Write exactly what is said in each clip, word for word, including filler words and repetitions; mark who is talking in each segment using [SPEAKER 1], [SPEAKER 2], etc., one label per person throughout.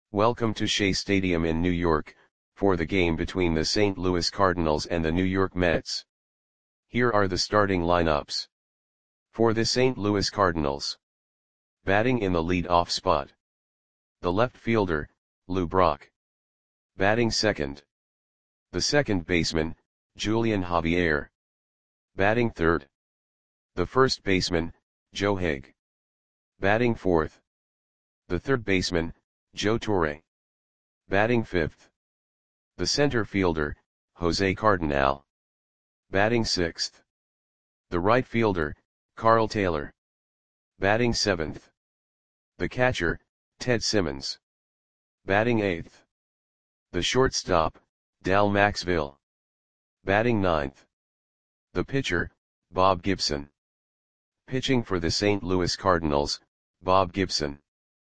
[SPEAKER 1] Welcome to Shea Stadium in New York, for the game between the Saint Louis Cardinals and the New York Mets. Here are the starting lineups. For the Saint Louis Cardinals. Batting in the lead-off spot. The left fielder, Lou Brock. Batting second. The second baseman, Julian Javier. Batting third. The first baseman, Joe Haeg. Batting fourth. The third baseman, Joe Torre. Batting fifth. The center fielder, Jose Cardenal. Batting sixth. The right fielder, Carl Taylor. Batting seventh. The catcher, Ted Simmons. Batting eighth. The shortstop, Dal Maxville. Batting ninth. The pitcher, Bob Gibson. Pitching for the Saint Louis Cardinals, Bob Gibson.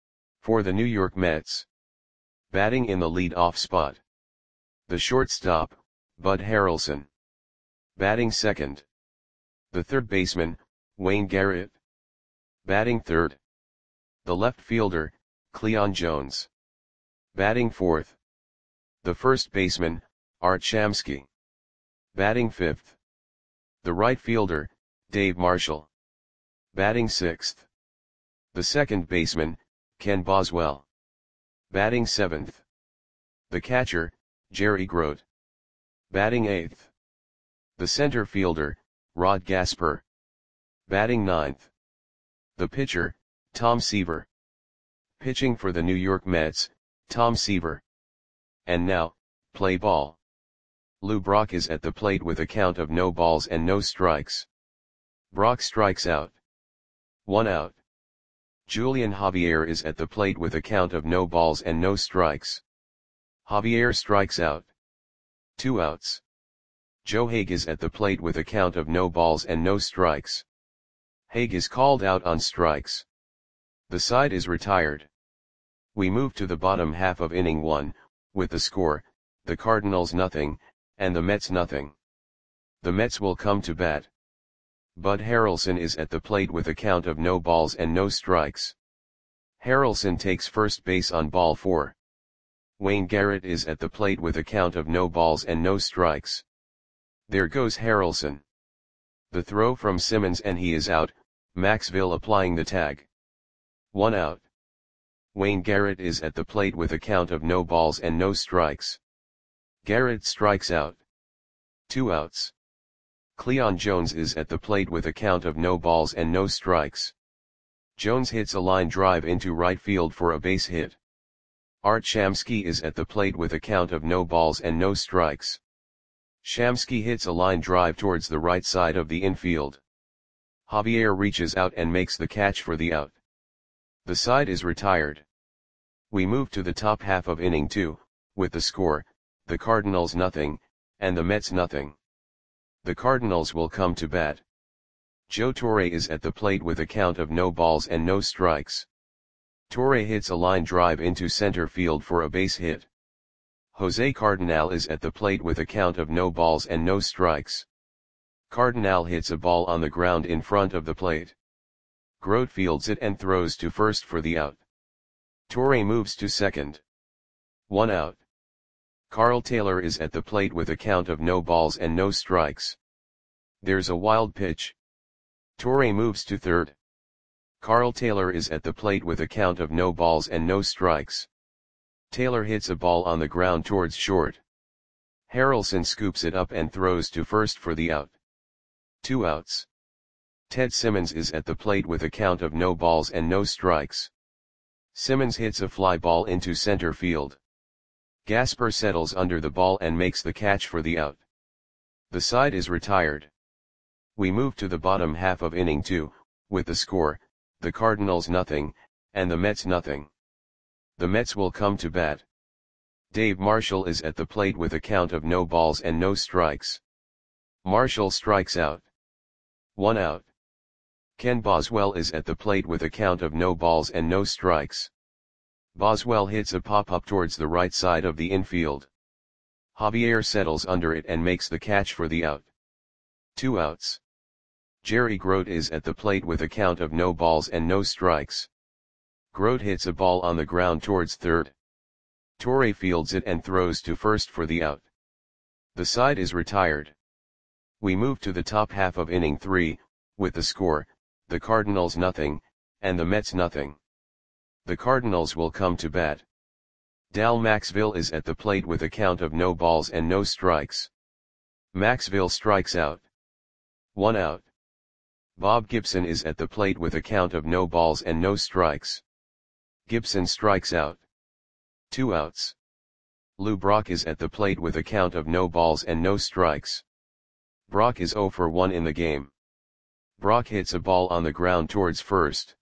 [SPEAKER 1] For the New York Mets. Batting in the lead-off spot. The shortstop, Bud Harrelson. Batting second. The third baseman, Wayne Garrett. Batting third. The left fielder, Cleon Jones. Batting fourth. The first baseman, Art Shamsky. Batting fifth. The right fielder, Dave Marshall. Batting sixth. The second baseman, Ken Boswell. Batting seventh. The catcher, Jerry Grote. Batting eighth. The center fielder, Rod Gasper. Batting ninth. The pitcher, Tom Seaver. Pitching for the New York Mets, Tom Seaver. And now, play ball. Lou Brock is at the plate with a count of no balls and no strikes. Brock strikes out. One out. Julian Javier is at the plate with a count of no balls and no strikes. Javier strikes out. Two outs. Joe Haeg is at the plate with a count of no balls and no strikes. Haeg is called out on strikes. The side is retired. We move to the bottom half of inning one, with the score, the Cardinals nothing, and the Mets nothing. The Mets will come to bat. Bud Harrelson is at the plate with a count of no balls and no strikes. Harrelson takes first base on ball four. Wayne Garrett is at the plate with a count of no balls and no strikes. There goes Harrelson. The throw from Simmons and he is out, Maxville applying the tag. One out. Wayne Garrett is at the plate with a count of no balls and no strikes. Garrett strikes out. Two outs. Cleon Jones is at the plate with a count of no balls and no strikes. Jones hits a line drive into right field for a base hit. Art Shamsky is at the plate with a count of no balls and no strikes. Shamsky hits a line drive towards the right side of the infield. Javier reaches out and makes the catch for the out. The side is retired. We move to the top half of inning two, with the score, the Cardinals nothing, and the Mets nothing. The Cardinals will come to bat. Joe Torre is at the plate with a count of no balls and no strikes. Torre hits a line drive into center field for a base hit. Jose Cardenal is at the plate with a count of no balls and no strikes. Cardenal hits a ball on the ground in front of the plate. Grote fields it and throws to first for the out. Torre moves to second. One out. Carl Taylor is at the plate with a count of no balls and no strikes. There's a wild pitch. Torre moves to third. Carl Taylor is at the plate with a count of no balls and no strikes. Taylor hits a ball on the ground towards short. Harrelson scoops it up and throws to first for the out. Two outs. Ted Simmons is at the plate with a count of no balls and no strikes. Simmons hits a fly ball into center field. Gasper settles under the ball and makes the catch for the out. The side is retired. We move to the bottom half of inning two, with the score, the Cardinals nothing, and the Mets nothing. The Mets will come to bat. Dave Marshall is at the plate with a count of no balls and no strikes. Marshall strikes out. One out. Ken Boswell is at the plate with a count of no balls and no strikes. Boswell hits a pop-up towards the right side of the infield. Javier settles under it and makes the catch for the out. Two outs. Jerry Grote is at the plate with a count of no balls and no strikes. Grote hits a ball on the ground towards third. Torre fields it and throws to first for the out. The side is retired. We move to the top half of inning three, with the score, the Cardinals nothing, and the Mets nothing. The Cardinals will come to bat. Dal Maxville is at the plate with a count of no balls and no strikes. Maxville strikes out. One out. Bob Gibson is at the plate with a count of no balls and no strikes. Gibson strikes out. Two outs. Lou Brock is at the plate with a count of no balls and no strikes. Brock is oh for one in the game. Brock hits a ball on the ground towards first.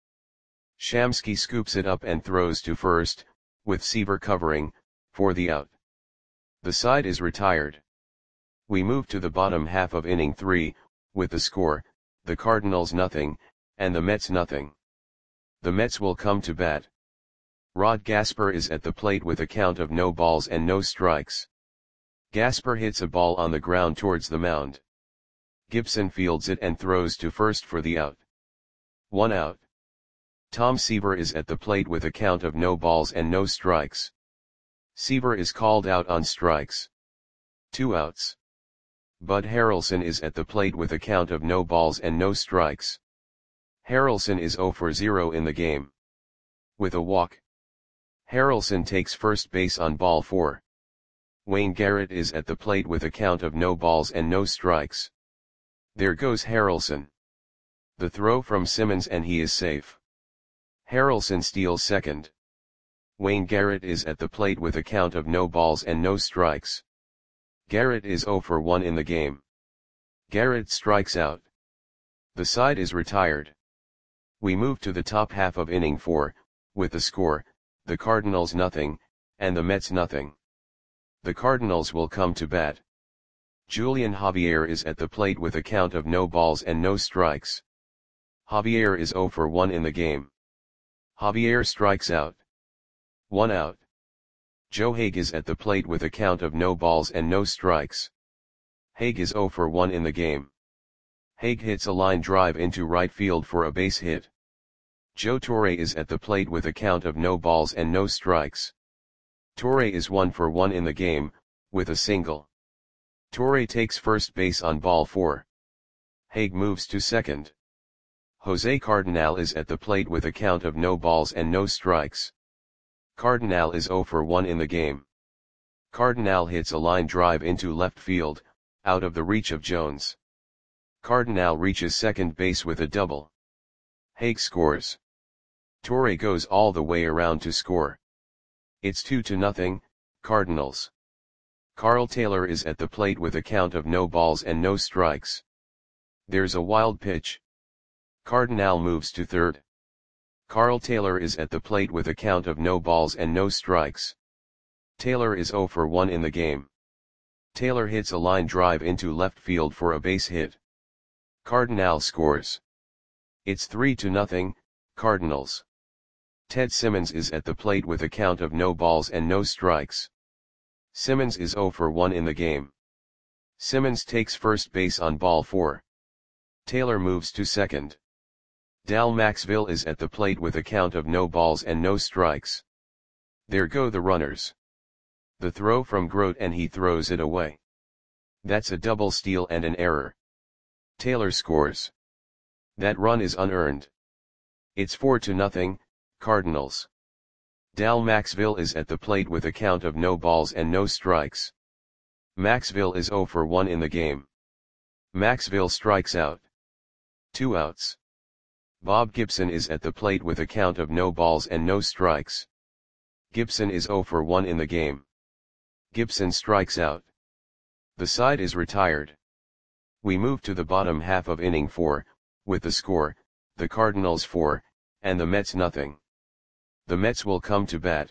[SPEAKER 1] Shamsky scoops it up and throws to first, with Seaver covering, for the out. The side is retired. We move to the bottom half of inning three, with the score, the Cardinals nothing, and the Mets nothing. The Mets will come to bat. Rod Gasper is at the plate with a count of no balls and no strikes. Gasper hits a ball on the ground towards the mound. Gibson fields it and throws to first for the out. One out. Tom Seaver is at the plate with a count of no balls and no strikes. Seaver is called out on strikes. Two outs. Bud Harrelson is at the plate with a count of no balls and no strikes. Harrelson is oh for zero in the game. With a walk. Harrelson takes first base on ball four. Wayne Garrett is at the plate with a count of no balls and no strikes. There goes Harrelson. The throw from Simmons and he is safe. Harrelson steals second. Wayne Garrett is at the plate with a count of no balls and no strikes. Garrett is oh for one in the game. Garrett strikes out. The side is retired. We move to the top half of inning four, with the score, the Cardinals nothing, and the Mets nothing. The Cardinals will come to bat. Julian Javier is at the plate with a count of no balls and no strikes. Javier is oh for one in the game. Javier strikes out. One out. Joe Haig is at the plate with a count of no balls and no strikes. Haig is oh for one in the game. Haig hits a line drive into right field for a base hit. Joe Torre is at the plate with a count of no balls and no strikes. Torre is one for one in the game, with a single. Torre takes first base on ball four. Haig moves to second. Jose Cardinal is at the plate with a count of no balls and no strikes. Cardinal is oh for one in the game. Cardinal hits a line drive into left field, out of the reach of Jones. Cardinal reaches second base with a double. Haig scores. Torre goes all the way around to score. It's two to nothing, Cardinals. Carl Taylor is at the plate with a count of no balls and no strikes. There's a wild pitch. Cardinal moves to third. Carl Taylor is at the plate with a count of no balls and no strikes. Taylor is oh for one in the game. Taylor hits a line drive into left field for a base hit. Cardinal scores. It's three to nothing, Cardinals. Ted Simmons is at the plate with a count of no balls and no strikes. Simmons is oh for one in the game. Simmons takes first base on ball four. Taylor moves to second. Dal Maxville is at the plate with a count of no balls and no strikes. There go the runners. The throw from Grote and he throws it away. That's a double steal and an error. Taylor scores. That run is unearned. It's four to nothing, Cardinals. Dal Maxville is at the plate with a count of no balls and no strikes. Maxville is oh for one in the game. Maxville strikes out. Two outs. Bob Gibson is at the plate with a count of no balls and no strikes. Gibson is oh for one in the game. Gibson strikes out. The side is retired. We move to the bottom half of inning four, with the score, the Cardinals four, and the Mets nothing. The Mets will come to bat.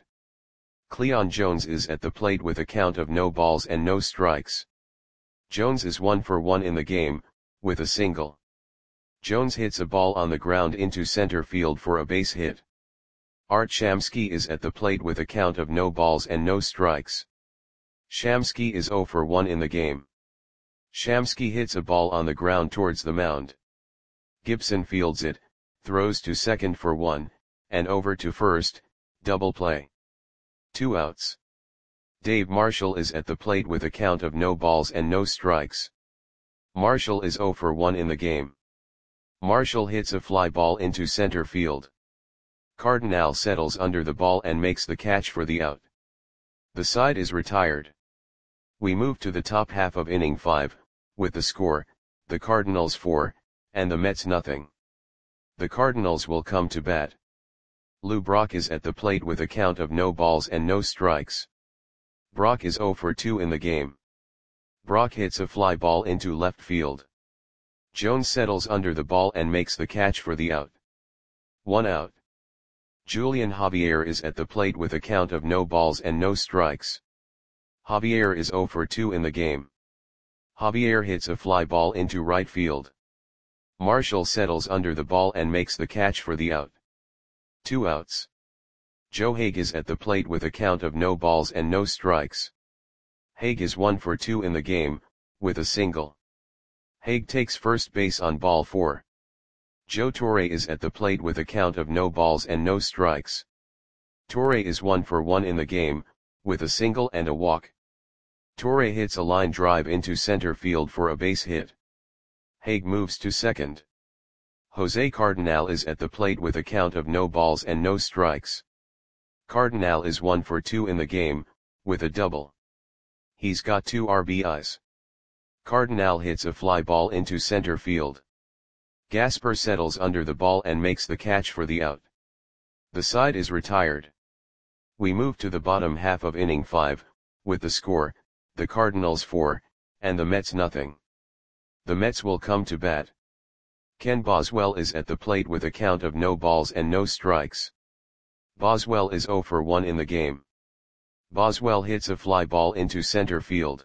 [SPEAKER 1] Cleon Jones is at the plate with a count of no balls and no strikes. Jones is one for one in the game, with a single. Jones hits a ball on the ground into center field for a base hit. Art Shamsky is at the plate with a count of no balls and no strikes. Shamsky is oh for one in the game. Shamsky hits a ball on the ground towards the mound. Gibson fields it, throws to second for one, and over to first, double play. Two outs. Dave Marshall is at the plate with a count of no balls and no strikes. Marshall is zero for one in the game. Marshall hits a fly ball into center field. Cardinal settles under the ball and makes the catch for the out. The side is retired. We move to the top half of inning five, with the score, the Cardinals four, and the Mets nothing. The Cardinals will come to bat. Lou Brock is at the plate with a count of no balls and no strikes. Brock is zero for two in the game. Brock hits a fly ball into left field. Jones settles under the ball and makes the catch for the out. One out. Julian Javier is at the plate with a count of no balls and no strikes. Javier is zero for two in the game. Javier hits a fly ball into right field. Marshall settles under the ball and makes the catch for the out. Two outs. Joe Hague is at the plate with a count of no balls and no strikes. Hague is one for two in the game, with a single. Hague takes first base on ball four. Joe Torre is at the plate with a count of no balls and no strikes. Torre is one for one in the game, with a single and a walk. Torre hits a line drive into center field for a base hit. Hague moves to second. Jose Cardinal is at the plate with a count of no balls and no strikes. Cardinal is one for two in the game, with a double. He's got two R B Is. Cardinal hits a fly ball into center field. Gasper settles under the ball and makes the catch for the out. The side is retired. We move to the bottom half of inning five, with the score, the Cardinals four, and the Mets nothing. The Mets will come to bat. Ken Boswell is at the plate with a count of no balls and no strikes. Boswell is zero for one in the game. Boswell hits a fly ball into center field.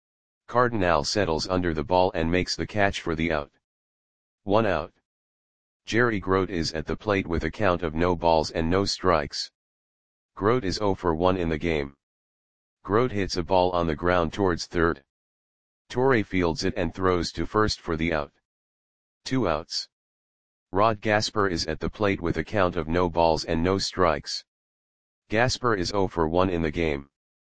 [SPEAKER 1] Cardinal settles under the ball and makes the catch for the out. One out. Jerry Grote is at the plate with a count of no balls and no strikes. Grote is zero for one in the game. Grote hits a ball on the ground towards third. Torre fields it and throws to first for the out. Two outs. Rod Gasper is at the plate with a count of no balls and no strikes. Gasper is zero for one in the game.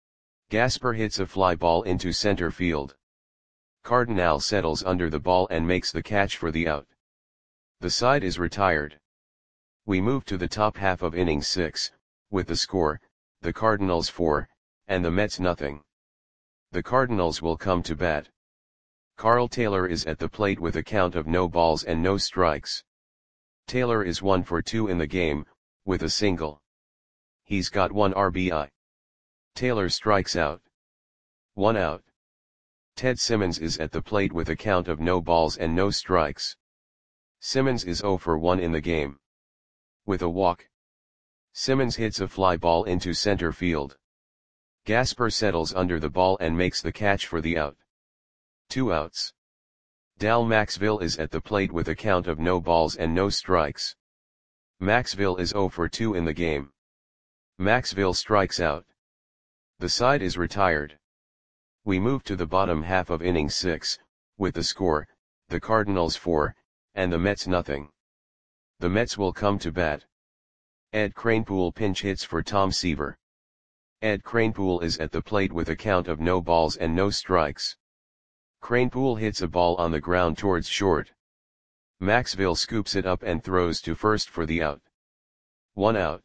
[SPEAKER 1] Gasper hits a fly ball into center field. Cardinal settles under the ball and makes the catch for the out. The side is retired. We move to the top half of inning six, with the score, the Cardinals four, and the Mets nothing. The Cardinals will come to bat. Carl Taylor is at the plate with a count of no balls and no strikes. Taylor is one for two in the game, with a single. He's got one R B I. Taylor strikes out. One out. Ted Simmons is at the plate with a count of no balls and no strikes. Simmons is zero for one in the game. With a walk. Simmons hits a fly ball into center field. Gasper settles under the ball and makes the catch for the out. Two outs. Dal Maxville is at the plate with a count of no balls and no strikes. Maxville is zero for two in the game. Maxville strikes out. The side is retired. We move to the bottom half of inning six, with the score, the Cardinals four, and the Mets nothing. The Mets will come to bat. Ed Kranepool pinch hits for Tom Seaver. Ed Kranepool is at the plate with a count of no balls and no strikes. Kranepool hits a ball on the ground towards short. Maxville scoops it up and throws to first for the out. One out.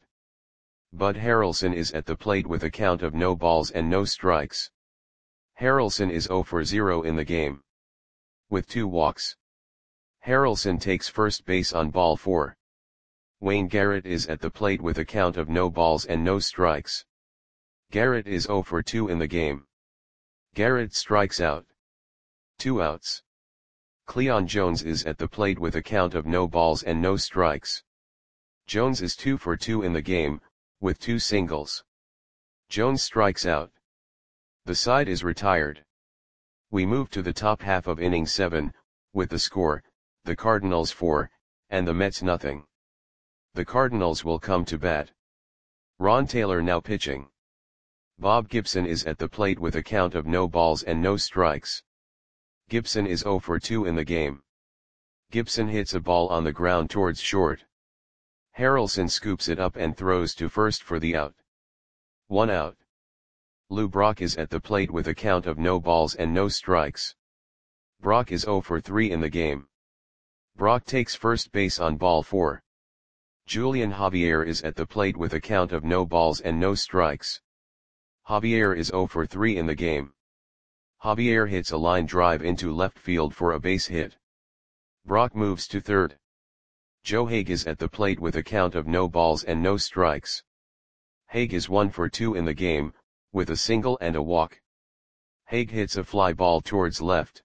[SPEAKER 1] Bud Harrelson is at the plate with a count of no balls and no strikes. Harrelson is zero for zero in the game. With two walks. Harrelson takes first base on ball four. Wayne Garrett is at the plate with a count of no balls and no strikes. Garrett is zero for two in the game. Garrett strikes out. Two outs. Cleon Jones is at the plate with a count of no balls and no strikes. Jones is two for two in the game, with two singles. Jones strikes out. The side is retired. We move to the top half of inning seven, with the score, the Cardinals four, and the Mets nothing. The Cardinals will come to bat. Ron Taylor now pitching. Bob Gibson is at the plate with a count of no balls and no strikes. Gibson is zero for two in the game. Gibson hits a ball on the ground towards short. Harrelson scoops it up and throws to first for the out. One out. Lou Brock is at the plate with a count of no balls and no strikes. Brock is zero for three in the game. Brock takes first base on ball four. Julian Javier is at the plate with a count of no balls and no strikes. Javier is zero for three in the game. Javier hits a line drive into left field for a base hit. Brock moves to third. Joe Hague is at the plate with a count of no balls and no strikes. Hague is one for two in the game, with a single and a walk. Hague hits a fly ball towards left.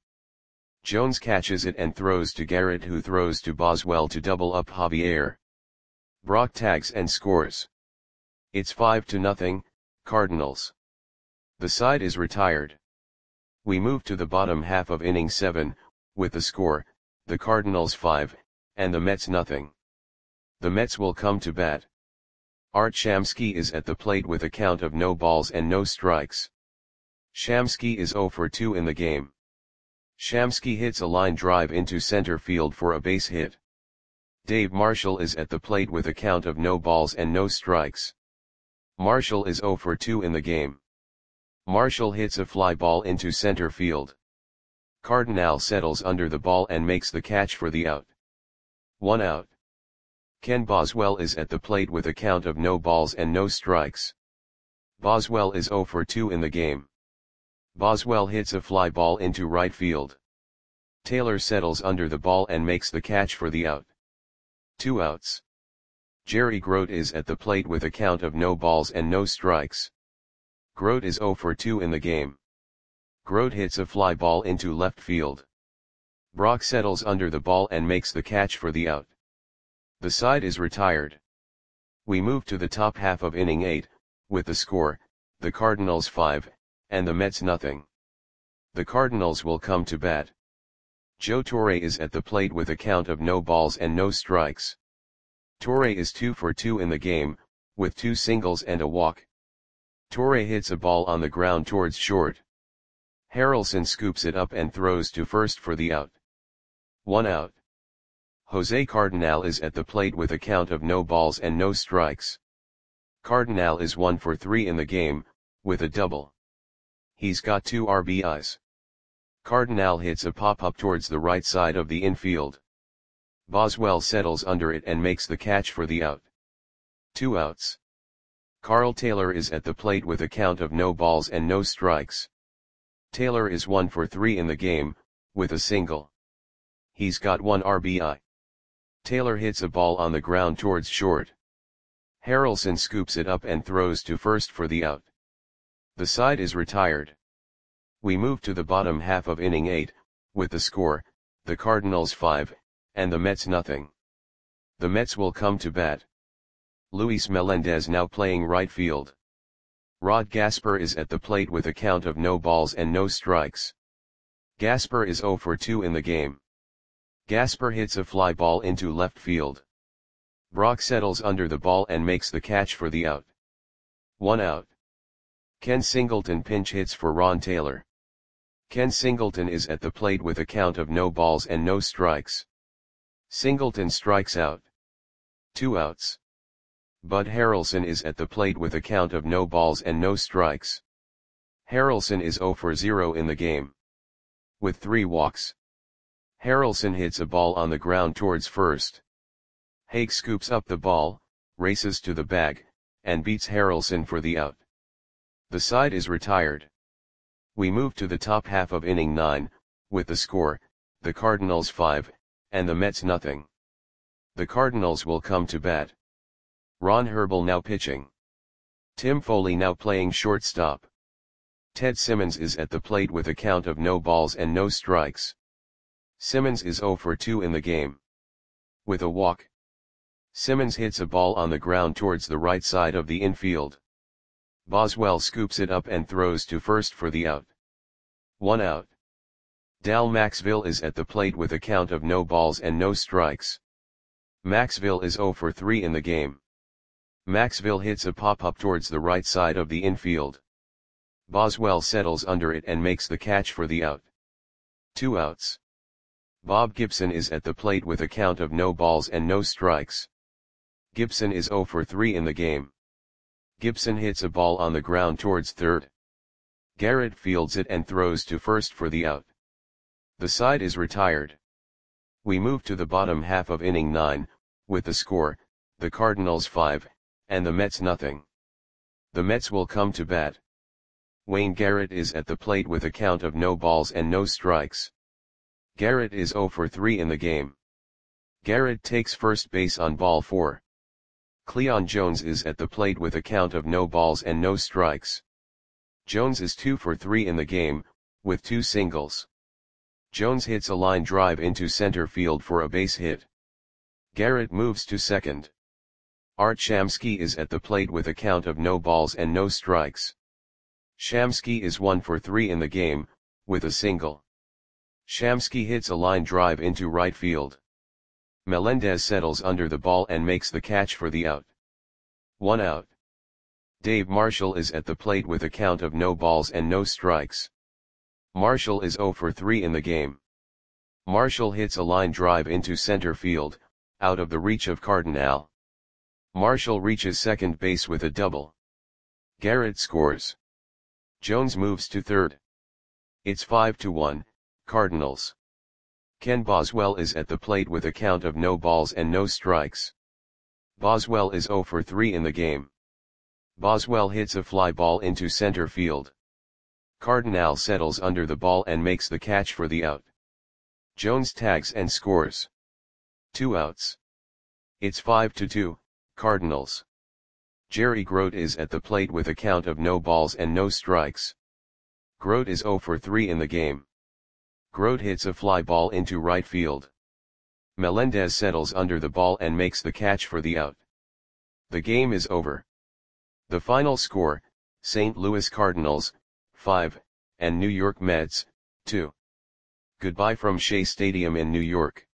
[SPEAKER 1] Jones catches it and throws to Garrett, who throws to Boswell to double up Javier. Brock tags and scores. It's five to nothing, Cardinals. The side is retired. We move to the bottom half of inning seven, with the score, the Cardinals five, and the Mets nothing. The Mets will come to bat. Art Shamsky is at the plate with a count of no balls and no strikes. Shamsky is zero for two in the game. Shamsky hits a line drive into center field for a base hit. Dave Marshall is at the plate with a count of no balls and no strikes. Marshall is zero for two in the game. Marshall hits a fly ball into center field. Cardinal settles under the ball and makes the catch for the out. One out. Ken Boswell is at the plate with a count of no balls and no strikes. Boswell is zero for two in the game. Boswell hits a fly ball into right field. Taylor settles under the ball and makes the catch for the out. Two outs. Jerry Grote is at the plate with a count of no balls and no strikes. Grote is zero for two in the game. Grote hits a fly ball into left field. Brock settles under the ball and makes the catch for the out. The side is retired. We move to the top half of inning eight, with the score, the Cardinals five, and the Mets nothing. The Cardinals will come to bat. Joe Torre is at the plate with a count of no balls and no strikes. Torre is two for two in the game, with two singles and a walk. Torre hits a ball on the ground towards short. Harrelson scoops it up and throws to first for the out. One out. Jose Cardinal is at the plate with a count of no balls and no strikes. Cardinal is one for three in the game, with a double. He's got two R B Is. Cardinal hits a pop-up towards the right side of the infield. Boswell settles under it and makes the catch for the out. Two outs. Carl Taylor is at the plate with a count of no balls and no strikes. Taylor is one for three in the game, with a single. He's got one R B I. Taylor hits a ball on the ground towards short. Harrelson scoops it up and throws to first for the out. The side is retired. We move to the bottom half of inning eight, with the score, the Cardinals five, and the Mets nothing. The Mets will come to bat. Luis Melendez now playing right field. Rod Gasper is at the plate with a count of no balls and no strikes. Gasper is zero for two in the game. Gasper hits a fly ball into left field. Brock settles under the ball and makes the catch for the out. One out. Ken Singleton pinch hits for Ron Taylor. Ken Singleton is at the plate with a count of no balls and no strikes. Singleton strikes out. Two outs. Bud Harrelson is at the plate with a count of no balls and no strikes. Harrelson is zero for zero in the game. With three walks. Harrelson hits a ball on the ground towards first. Hague scoops up the ball, races to the bag, and beats Harrelson for the out. The side is retired. We move to the top half of inning nine, with the score, the Cardinals five, and the Mets nothing. The Cardinals will come to bat. Ron Herbel now pitching. Tim Foley now playing shortstop. Ted Simmons is at the plate with a count of no balls and no strikes. Simmons is zero for two in the game. With a walk. Simmons hits a ball on the ground towards the right side of the infield. Boswell scoops it up and throws to first for the out. One out. Dal Maxville is at the plate with a count of no balls and no strikes. Maxville is zero for three in the game. Maxville hits a pop-up towards the right side of the infield. Boswell settles under it and makes the catch for the out. Two outs. Bob Gibson is at the plate with a count of no balls and no strikes. Gibson is zero for three in the game. Gibson hits a ball on the ground towards third. Garrett fields it and throws to first for the out. The side is retired. We move to the bottom half of inning nine, with the score, the Cardinals five, and the Mets nothing. The Mets will come to bat. Wayne Garrett is at the plate with a count of no balls and no strikes. Garrett is zero for three in the game. Garrett takes first base on ball four. Cleon Jones is at the plate with a count of no balls and no strikes. Jones is two for three in the game, with two singles. Jones hits a line drive into center field for a base hit. Garrett moves to second. Art Shamsky is at the plate with a count of no balls and no strikes. Shamsky is one for three in the game, with a single. Shamsky hits a line drive into right field. Melendez settles under the ball and makes the catch for the out. One out. Dave Marshall is at the plate with a count of no balls and no strikes. Marshall is zero for three in the game. Marshall hits a line drive into center field, out of the reach of Cardinal. Marshall reaches second base with a double. Garrett scores. Jones moves to third. It's five to one, Cardinals. Ken Boswell is at the plate with a count of no balls and no strikes. Boswell is zero for three in the game. Boswell hits a fly ball into center field. Cardinal settles under the ball and makes the catch for the out. Jones tags and scores. Two outs. It's five to two, Cardinals. Jerry Grote is at the plate with a count of no balls and no strikes. Grote is zero for three in the game. Grote hits a fly ball into right field. Melendez settles under the ball and makes the catch for the out. The game is over. The final score, Saint Louis Cardinals, five, and New York Mets, two. Goodbye from Shea Stadium in New York.